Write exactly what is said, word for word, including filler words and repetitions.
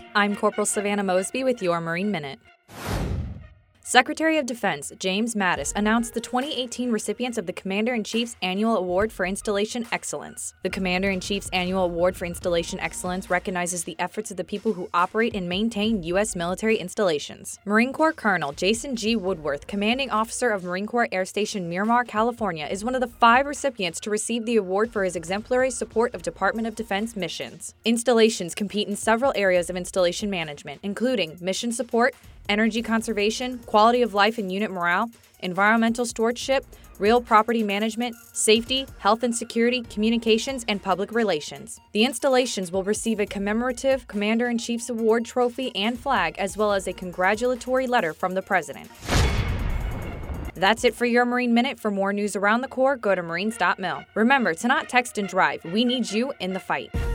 I'm Corporal Savannah Mosby with your Marine Minute. Secretary of Defense James Mattis announced the twenty eighteen recipients of the Commander-in-Chief's Annual Award for Installation Excellence. The Commander-in-Chief's Annual Award for Installation Excellence recognizes the efforts of the people who operate and maintain U S military installations. Marine Corps Colonel Jason G. Woodworth, Commanding Officer of Marine Corps Air Station Miramar, California, is one of the five recipients to receive the award for his exemplary support of Department of Defense missions. Installations compete in several areas of installation management, including mission support, energy conservation, quality of life and unit morale, environmental stewardship, real property management, safety, health and security, communications, and public relations. The installations will receive a commemorative Commander-in-Chief's Award trophy and flag, as well as a congratulatory letter from the President. That's it for your Marine Minute. For more news around the Corps, go to marines dot mil. Remember to not text and drive. We need you in the fight.